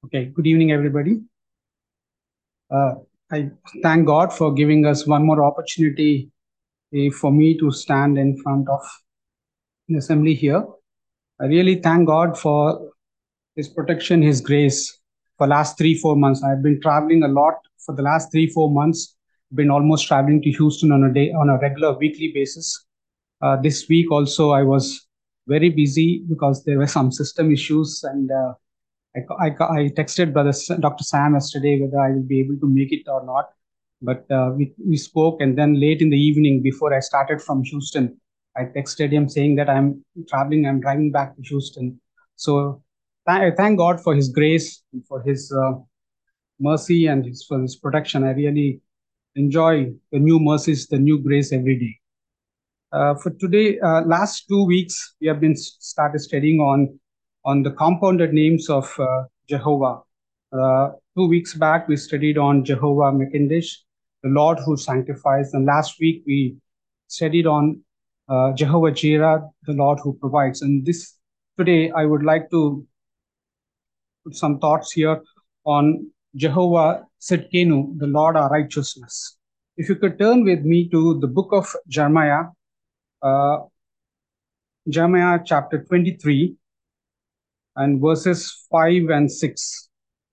Okay, good evening, everybody. Uh, I thank God for giving us one more opportunity for me to stand in front of the assembly here. I really thank God for His protection, His grace for last 3-4 months. I've been traveling a lot for the last 3-4 months. Been almost traveling to Houston on a regular weekly basis. This week also I was very busy because there were some system issues and I texted Dr. Sam yesterday whether I will be able to make it or not. But we spoke, and then late in the evening, before I started from Houston, I texted him saying that I'm traveling, I'm driving back to Houston. So I thank God for His grace, and for His mercy, and for His protection. I really enjoy the new mercies, the new grace every day. For today, last 2 weeks, we have been started studying on the compounded names of Jehovah. 2 weeks back, we studied on Jehovah Mekindish, the Lord who sanctifies, and last week we studied on Jehovah Jireh, the Lord who provides. And this today, I would like to put some thoughts here on Jehovah Sidkenu, the Lord our righteousness. If you could turn with me to the book of Jeremiah, uh, Jeremiah chapter 23 and verses 5 and 6.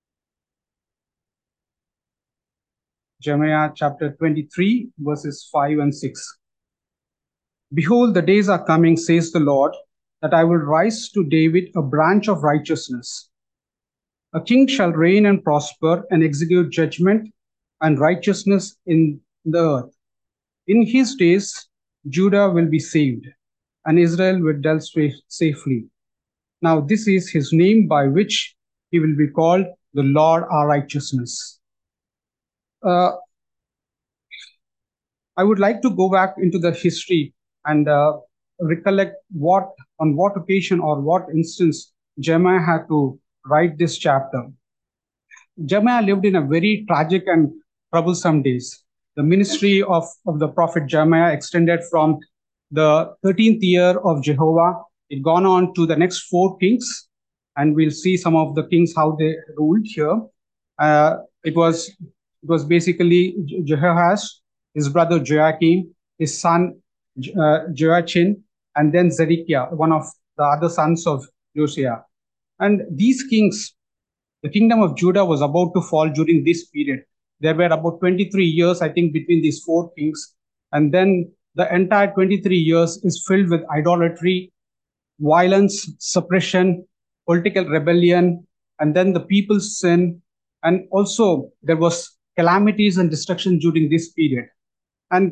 Jeremiah chapter 23, verses 5 and 6. Behold, the days are coming, says the Lord, that I will rise to David a branch of righteousness. A king shall reign and prosper and execute judgment and righteousness in the earth. In his days, Judah will be saved, and Israel will dwell safely. Now, this is his name by which he will be called the Lord our righteousness. I would like to go back into the history and recollect on what occasion or what instance Jeremiah had to write this chapter. Jeremiah lived in a very tragic and troublesome days. The ministry of the prophet Jeremiah extended from the 13th year of Jehovah. It gone on to the next 4 kings, and we'll see some of the kings how they ruled here. Uh, it was basically Jehoash, his brother Joachim, his son Joachim, and then Zedekiah, one of the other sons of Josiah. And these kings, the kingdom of Judah was about to fall during this period. There were about 23 years, I think, between these 4 kings. And then the entire 23 years is filled with idolatry, violence, suppression, political rebellion, and then the people's sin. And also there was calamities and destruction during this period. And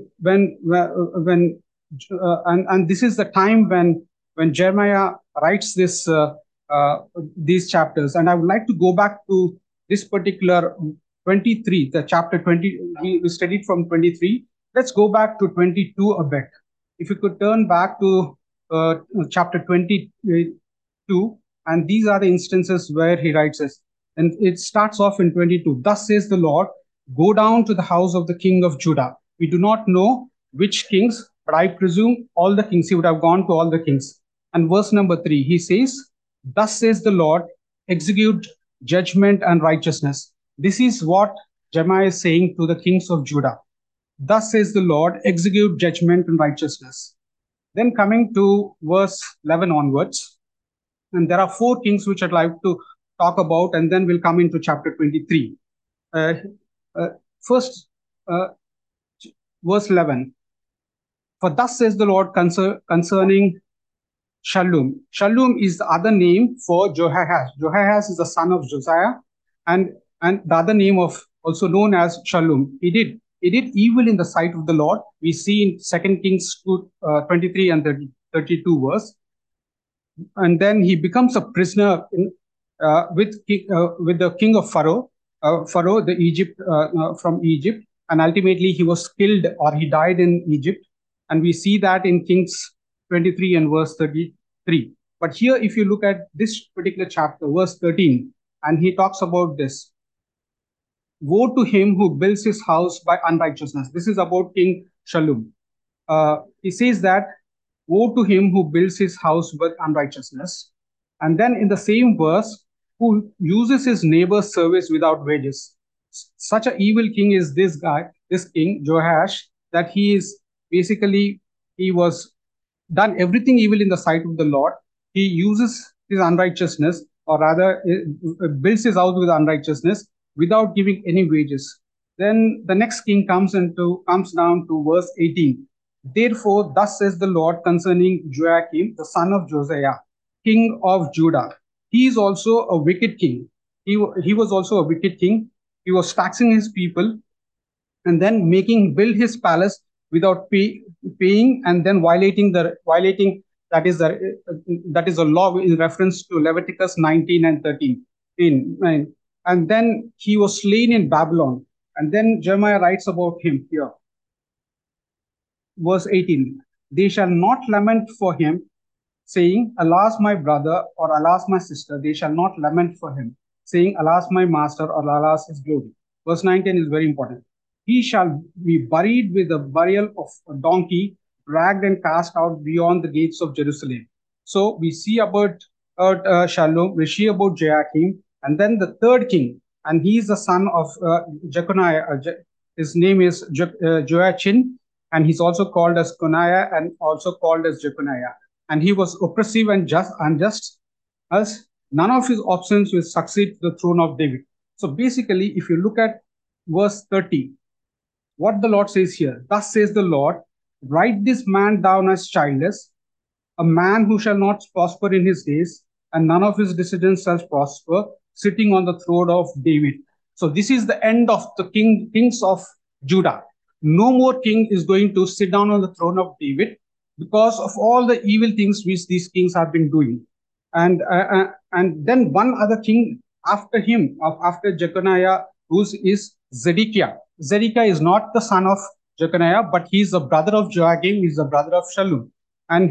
and this is the time when Jeremiah writes these chapters. And I would like to go back to this particular 23, the chapter 20. We studied from 23. Let's go back to 22 a bit. If you could turn back to chapter 22, and these are the instances where he writes this. And it starts off in 22. Thus says the Lord, go down to the house of the king of Judah. We do not know which kings, but I presume all the kings. He would have gone to all the kings. And verse number 3, he says, thus says the Lord, execute judgment and righteousness. This is what Jeremiah is saying to the kings of Judah. Thus says the Lord, execute judgment and righteousness. Then coming to verse 11 onwards, and there are 4 kings which I'd like to talk about, and then we'll come into chapter 23. First, verse 11. For thus says the Lord concerning Shallum. Shallum is the other name for Jehoahaz. Jehoahaz is the son of Josiah, and the other name of also known as Shallum. He did evil in the sight of the Lord. We see in 2 Kings 23 and 32 verse. And then he becomes a prisoner with the king of Pharaoh, from Egypt, and ultimately he was killed or he died in Egypt. And we see that in Kings 23 and verse 33. But here, if you look at this particular chapter, verse 13, and he talks about this. Woe to him who builds his house by unrighteousness. This is about King Shallum. He says that, woe to him who builds his house with unrighteousness. And then in the same verse, who uses his neighbor's service without wages. Such an evil king is this guy, this king, Joash, that he is basically, he was done everything evil in the sight of the Lord. He uses his unrighteousness, or rather, builds his house with unrighteousness without giving any wages. Then the next king comes down to verse 18. Therefore, thus says the Lord concerning Joachim, the son of Josiah, king of Judah. He is also a wicked king. He was also a wicked king. He was taxing his people and then making build his palace without paying, and then violating, that is a law in reference to Leviticus 19 and 13 in 9. And then he was slain in Babylon. And then Jeremiah writes about him here, verse 18. They shall not lament for him, saying, Alas, my brother, or alas, my sister. They shall not lament for him, saying, Alas, my master, or alas, his glory. Verse 19 is very important. He shall be buried with the burial of a donkey, dragged and cast out beyond the gates of Jerusalem. So we see about Shalom, we see about Joachim, and then the third king, and he is the son of Jeconiah. His name is Joachim, and he's also called as Coniah and also called as Jeconiah. And he was oppressive and unjust, as none of his options will succeed to the throne of David. So basically, if you look at verse 30, what the Lord says here, thus says the Lord, write this man down as childless, a man who shall not prosper in his days, and none of his descendants shall prosper, sitting on the throne of David. So this is the end of the kings of Judah. No more king is going to sit down on the throne of David because of all the evil things which these kings have been doing. And then one other king after him, after Jeconiah, whose is Zedekiah. Zedekiah is not the son of Jeconiah, but he is the brother of Joachim. He is the brother of Shallum, and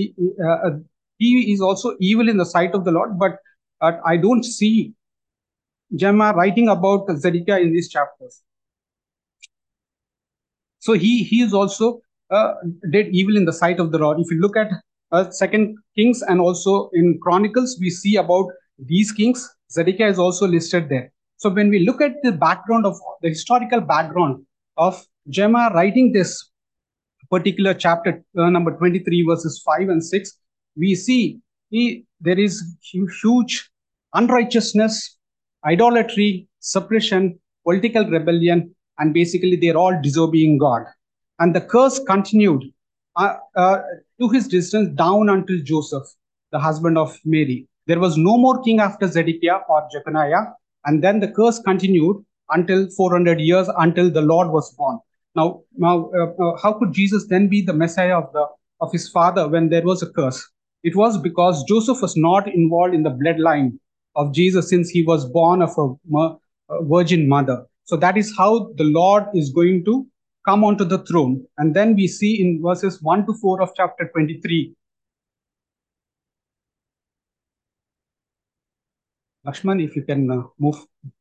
he is also evil in the sight of the Lord. But I don't see Jeremiah writing about Zedekiah in these chapters. So he is also did evil in the sight of the Lord. If you look at Second Kings and also in Chronicles, we see about these kings. Zedekiah is also listed there. So when we look at the background of the historical background of Jeremiah writing this particular chapter, number 23, verses 5 and 6, we see there is huge unrighteousness, idolatry, suppression, political rebellion, and basically they're all disobeying God. And the curse continued to his distance down until Joseph, the husband of Mary. There was no more king after Zedekiah or Jeconiah, and then the curse continued until 400 years, until the Lord was born. Now, how could Jesus then be the Messiah of his father when there was a curse? It was because Joseph was not involved in the bloodline of Jesus, since he was born of a virgin mother. So that is how the Lord is going to come onto the throne. And then we see in verses 1 to 4 of chapter 23. Lakshman, if you can move.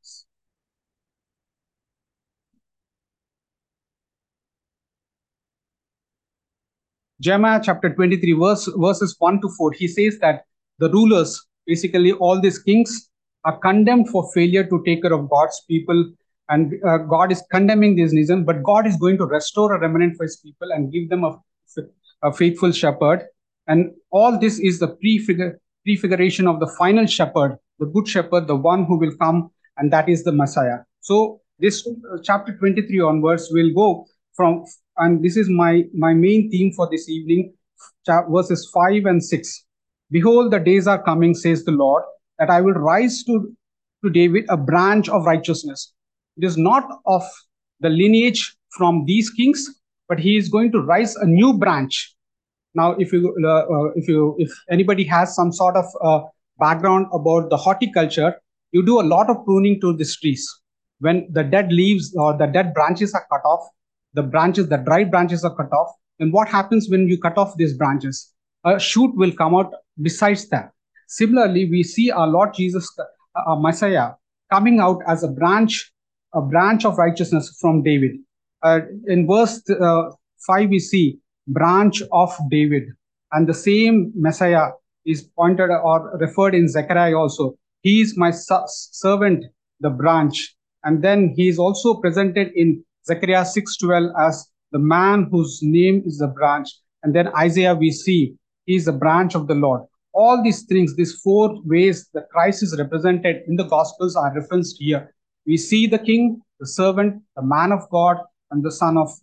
Jeremiah chapter 23, verses 1 to 4, he says that the rulers, basically all these kings, are condemned for failure to take care of God's people. And God is condemning this nation, but God is going to restore a remnant for his people and give them a faithful shepherd. And all this is the prefiguration of the final shepherd, the good shepherd, the one who will come, and that is the Messiah. So this chapter 23 onwards will go from, and this is my main theme for this evening, verses 5 and 6. Behold, the days are coming, says the Lord, that I will rise to David a branch of righteousness. It is not of the lineage from these kings, but he is going to rise a new branch. Now, if anybody has some sort of background about the horticulture, you do a lot of pruning to these trees. When the dead leaves or the dead branches are cut off, the dry branches are cut off, and what happens when you cut off these branches? A shoot will come out besides that. Similarly, we see our Lord Jesus, Messiah, coming out as a branch of righteousness from David. In verse 5, we see branch of David, and the same Messiah is pointed or referred in Zechariah also. He is my servant, the branch. And then he is also presented in Zechariah 6:12 as the man whose name is the branch. And then Isaiah, we see he is the branch of the Lord. All these things, these four ways that Christ is represented in the Gospels are referenced here. We see the king, the servant, the man of God, and the son of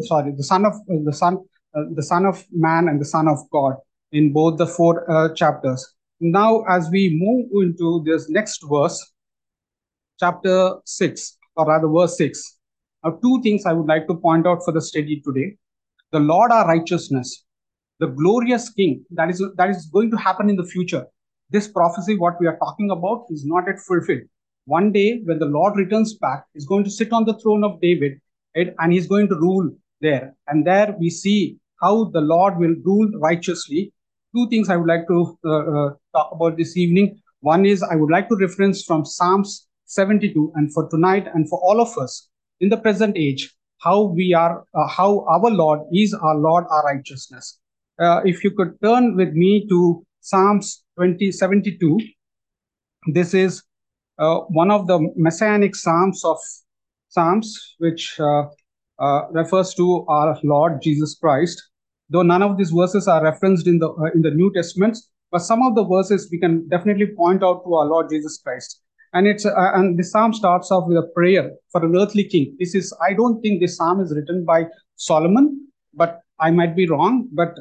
the son of man and the son of God in both the four chapters. Now, as we move into this next verse, chapter 6, or rather verse 6, two things I would like to point out for the study today. The Lord our righteousness, the glorious king that is going to happen in the future. This prophecy, what we are talking about, is not yet fulfilled. One day, when the Lord returns back, he's going to sit on the throne of David, right, and he's going to rule there. And there we see how the Lord will rule righteously. Two things I would like to talk about this evening. One is I would like to reference from Psalms 72, and for tonight and for all of us in the present age, how our Lord is our Lord, our righteousness. If you could turn with me to Psalms 72, this is one of the messianic psalms, which refers to our Lord Jesus Christ. Though none of these verses are referenced in the New Testament, but some of the verses we can definitely point out to our Lord Jesus Christ. And the psalm starts off with a prayer for an earthly king. I don't think this psalm is written by Solomon, but I might be wrong. But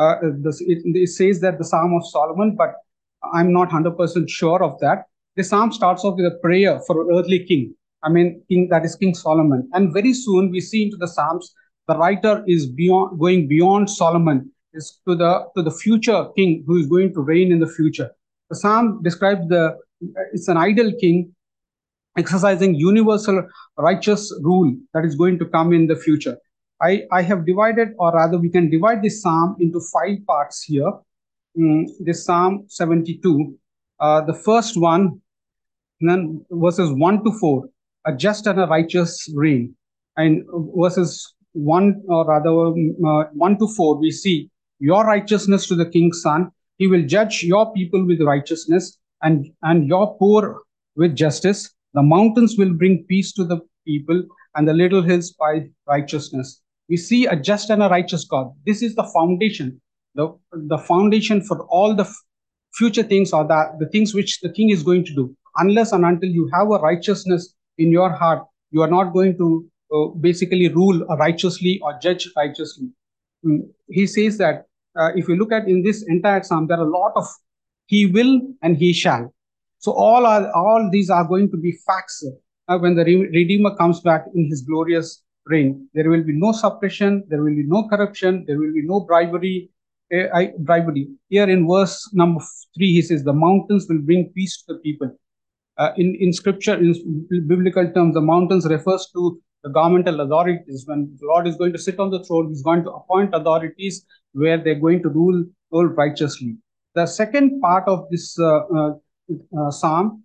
it says that the Psalm of Solomon, but I'm not 100% sure of that. The psalm starts off with a prayer for an earthly king. That is King Solomon. And very soon we see into the Psalms, the writer is going beyond Solomon, is to the future king who is going to reign in the future. The psalm describes it's an ideal king exercising universal righteous rule that is going to come in the future. I have divided, or rather we can divide this psalm into 5 parts here. This Psalm 72, the first one, then verses 1 to 4, a just and a righteous reign. And verses 1, or rather 1 to 4, we see your righteousness to the king's son. He will judge your people with righteousness and your poor with justice. The mountains will bring peace to the people, and the little hills by righteousness. We see a just and a righteous God. This is the foundation, the foundation for all the future things, or the things which the king is going to do. Unless and until you have a righteousness in your heart, you are not going to basically rule righteously or judge righteously. He says that if you look at in this entire psalm, there are a lot of he will and he shall. So all these are going to be facts when the Redeemer comes back in his glorious reign. There will be no suppression, there will be no corruption, there will be no bribery. Here in verse number 3, he says, the mountains will bring peace to the people. In scripture, in biblical terms, the mountains refers to the governmental authorities. When the Lord is going to sit on the throne, he's going to appoint authorities where they're going to rule righteously. The second part of this psalm,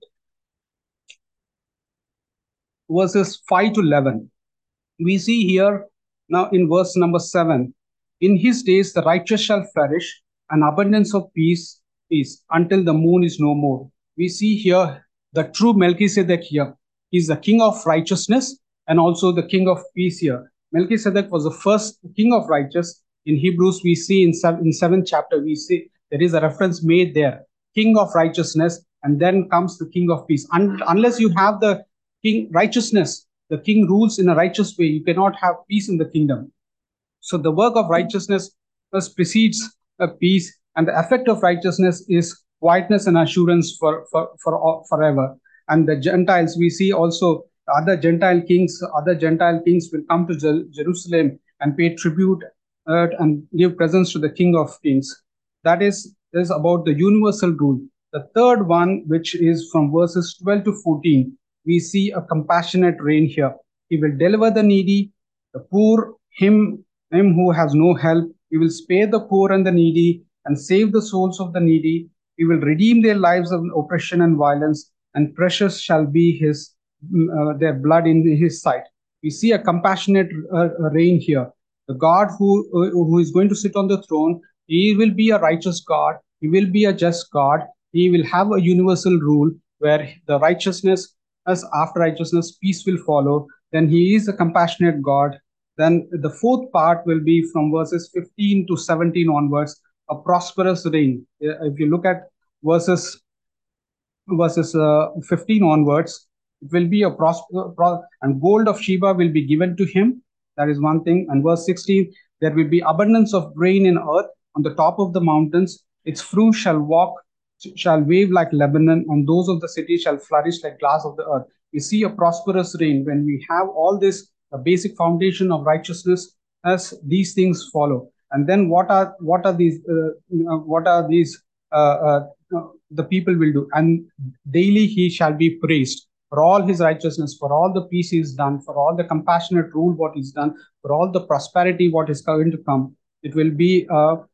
verses 5 to 11, we see here now in verse number 7, in his days the righteous shall flourish, an abundance of peace until the moon is no more. We see here the true Melchizedek here. He's the king of righteousness and also the king of peace here. Melchizedek was the first king of righteous. In Hebrews, we see in 7th chapter, we see there is a reference made there, king of righteousness, and then comes the king of peace. Unless you have the king righteousness, the king rules in a righteous way, you cannot have peace in the kingdom. So the work of righteousness first precedes peace, and the effect of righteousness is quietness and assurance for forever. And the Gentiles, we see also other Gentile kings will come to Jerusalem and pay tribute and give presents to the King of Kings. That is about the universal rule. The third one, which is from verses 12 to 14, we see a compassionate reign here. He will deliver the needy, the poor, him who has no help. He will spare the poor and the needy and save the souls of the needy. He will redeem their lives of oppression and violence, and precious shall be their blood in his sight. We see a compassionate reign here. The God who is going to sit on the throne, he will be a righteous God. He will be a just God. He will have a universal rule where the righteousness, as after righteousness, peace will follow. Then he is a compassionate God. Then the fourth part will be from verses 15 to 17 onwards, a prosperous reign. If you look at verses 15 onwards, it will be a and gold of Sheba will be given to him. That is one thing. And verse 16, there will be abundance of grain in earth on the top of the mountains. Its fruit shall wave like Lebanon, and those of the city shall flourish like grass of the earth. We see a prosperous reign when we have all this, the basic foundation of righteousness, as these things follow. And then what are these the people will do? And daily he shall be praised for all his righteousness, for all the peace he's done, for all the compassionate rule what he's done, for all the prosperity what is going to come. It will be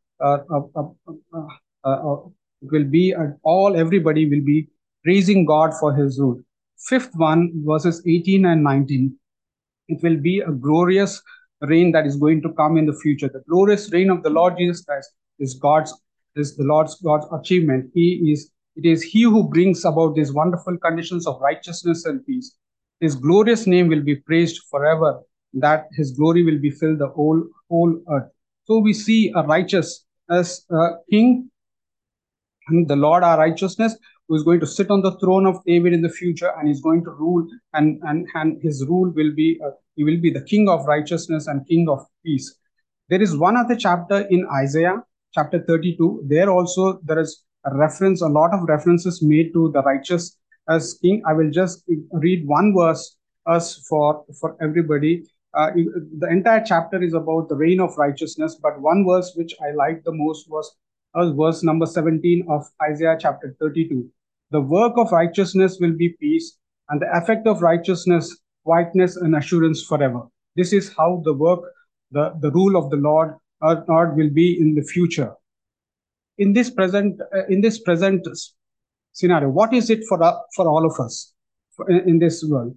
it will be all everybody will be praising God for his rule. Fifth one, verses 18 and 19. It will be a glorious reign that is going to come in the future. The glorious reign of the Lord Jesus Christ is the Lord's God's achievement. It is he who brings about these wonderful conditions of righteousness and peace. His glorious name will be praised forever, that his glory will be filled the whole earth. So we see a righteous as a king, the Lord our righteousness, who is going to sit on the throne of David in the future, and is going to rule, and his rule will be he will be the king of righteousness and king of peace. There is one other chapter in Isaiah, chapter 32. There also there is a reference, a lot of references made to the righteous as king. I will just read one verse as for everybody. The entire chapter is about the reign of righteousness, but one verse which I liked the most was verse number 17 of Isaiah chapter 32. The work of righteousness will be peace, and the effect of righteousness, quietness and assurance forever. This is how the work, the rule of the Lord will be in the future. In this present scenario, what is it for all of us in this world?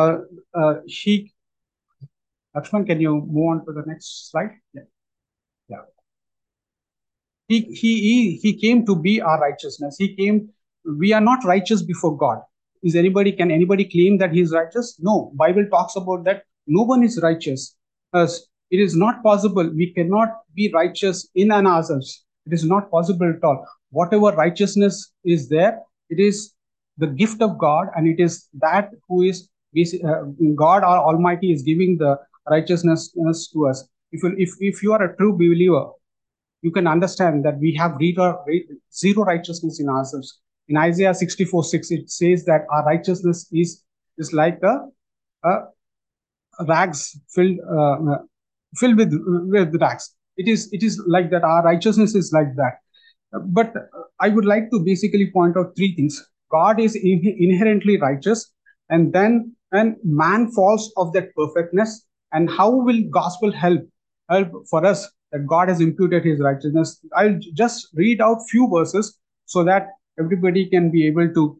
Lakshman, can you move on to the next slide? Yeah. Yeah. He came to be our righteousness. He came. We are not righteous before God. Can anybody claim that he is righteous? No. Bible talks about that. No one is righteous. As it is not possible. We cannot be righteous in and ourselves. It is not possible at all. Whatever righteousness is there, it is the gift of God, and it is that who is God, our Almighty, is giving the righteousness to us. If you are a true believer, you can understand that we have zero righteousness in ourselves. In Isaiah 64:6, it says that our righteousness is like a rags filled with rags. It is like that. Our righteousness is like that. But I would like to basically point out three things. God is inherently righteous, and man falls of that perfectness. And how will gospel help for us that God has imputed his righteousness? I'll just read out few verses so that everybody can be able to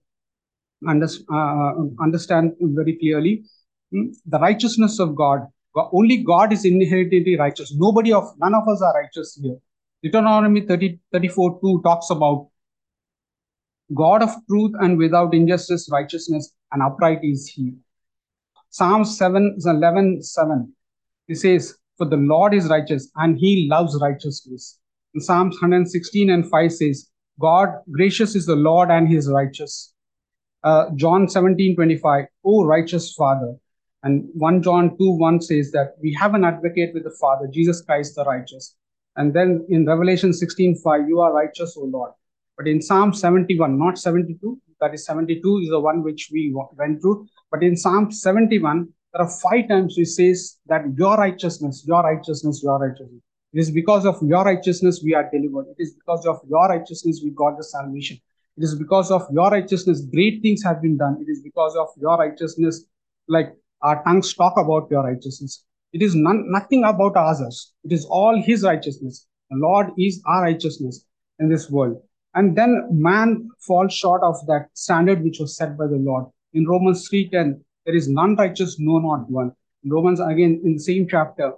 understand very clearly. The righteousness of God. Only God is inherently righteous. None of us are righteous here. Deuteronomy 34:2 talks about God of truth and without injustice, righteousness, and upright is he. Psalms 11:7. It says, for the Lord is righteous and he loves righteousness. In Psalms 116:5 says, God gracious is the Lord and he is righteous. John 17:25, O righteous Father. And 1 John 2:1 says that we have an advocate with the Father, Jesus Christ the righteous. And then in Revelation 16:5, you are righteous, O Lord. But in Psalm 71, not 72, that is 72 is the one which we went through. But in Psalm 71, there are 5 times it says that your righteousness, your righteousness, your righteousness. It is because of your righteousness we are delivered. It is because of your righteousness we got the salvation. It is because of your righteousness great things have been done. It is because of your righteousness, like our tongues talk about your righteousness. It is nothing about ours. It is all his righteousness. The Lord is our righteousness in this world. And then man falls short of that standard which was set by the Lord. In Romans 3:10, there is none righteous, no, not one. In Romans, again, in the same chapter,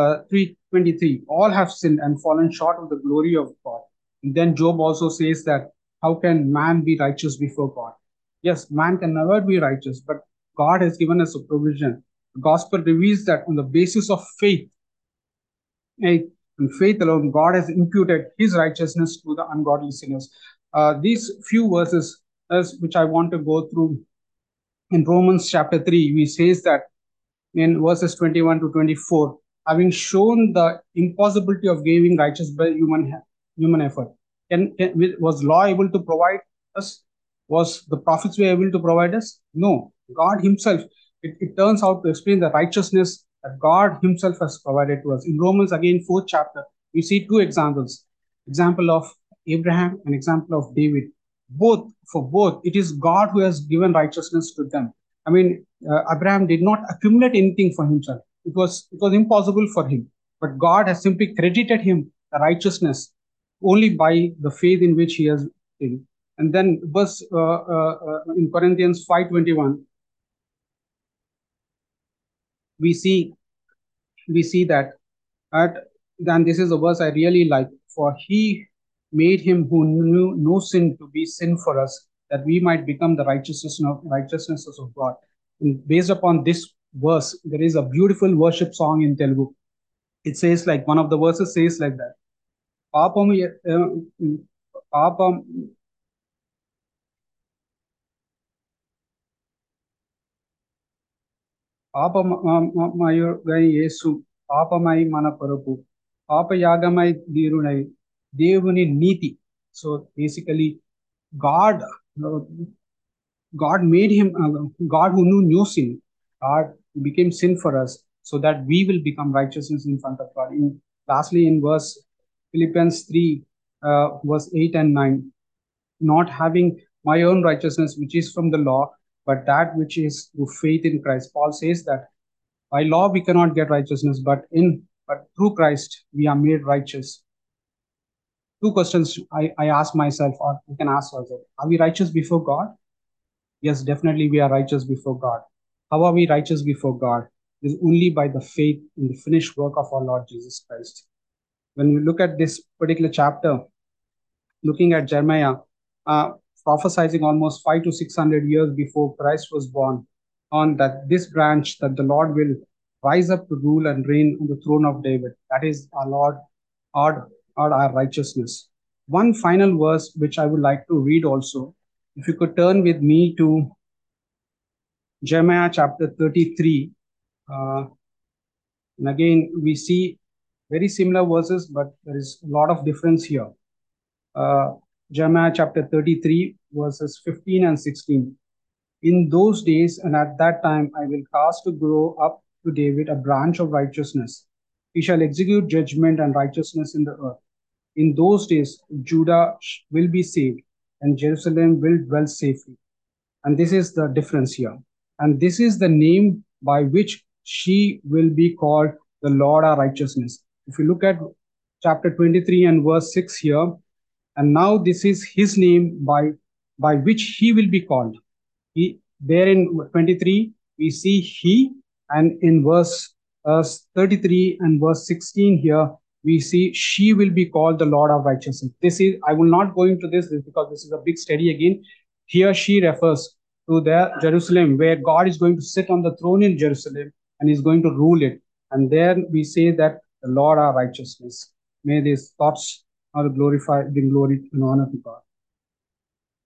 3:23, all have sinned and fallen short of the glory of God. And then Job also says that, how can man be righteous before God? Yes, man can never be righteous, but God has given us a provision. The gospel reveals that on the basis of faith, eh, and faith alone, God has imputed his righteousness to the ungodly sinners. These few verses, which I want to go through in Romans chapter 3, we says that in verses 21 to 24, having shown the impossibility of giving righteous by human effort. Was law able to provide us? Was the prophets were able to provide us? No. God Himself. It turns out to explain the righteousness that God Himself has provided to us. In Romans, again, fourth chapter, we see two examples: example of Abraham and example of David. For both, it is God who has given righteousness to them. I mean, Abraham did not accumulate anything for himself. It was impossible for him. But God has simply credited him the righteousness only by the faith in which he has been. And then verse in Corinthians 5:21, we see we see that at then this is a verse I really like. For he made him who knew no sin to be sin for us, that we might become the righteousnesses of God. And based upon this verse, there is a beautiful worship song in Telugu. It says like one of the verses says like that. Papam, papam, పాపమయుడై యేసు పాపమై మన కొరకు పాపయాగమై ధీరునై దేవుని నీతి. So basically, God, uh, God made him, God who knew no sin, God became sin for us so that we will become righteousness in front of God. Lastly, in verse Philippians 3, verse 8 and 9, not having my own righteousness which is from the law, but that which is through faith in Christ. Paul says that by law we cannot get righteousness, but through Christ we are made righteous. Two questions I ask myself, or you can ask also: are we righteous before God? Yes, definitely we are righteous before God. How are we righteous before God? It is only by the faith in the finished work of our Lord Jesus Christ. When you look at this particular chapter, looking at Jeremiah, uh, prophesying almost 500 to 600 years before Christ was born, on that this branch that the Lord will rise up to rule and reign on the throne of David. That is our Lord, our righteousness. One final verse which I would like to read also. If you could turn with me to Jeremiah chapter 33. Uh, and again, we see very similar verses, but there is a lot of difference here. Jeremiah chapter 33, verses 15 and 16. In those days and at that time, I will cause to grow up to David a branch of righteousness. He shall execute judgment and righteousness in the earth. In those days, Judah will be saved, and Jerusalem will dwell safely. And this is the difference here. And this is the name by which she will be called the Lord our righteousness. If you look at chapter 23 and verse 6 here, and now this is his name by which he will be called. He, there in 23 we see he, and in verse 33 and verse 16 here we see she will be called the Lord of righteousness. This is, I will not go into this because this is a big study again. Here she refers to the Jerusalem where God is going to sit on the throne in Jerusalem and is going to rule it. And there we say that the Lord our righteousness. May these thoughts are glorified, bring glory and honor to God.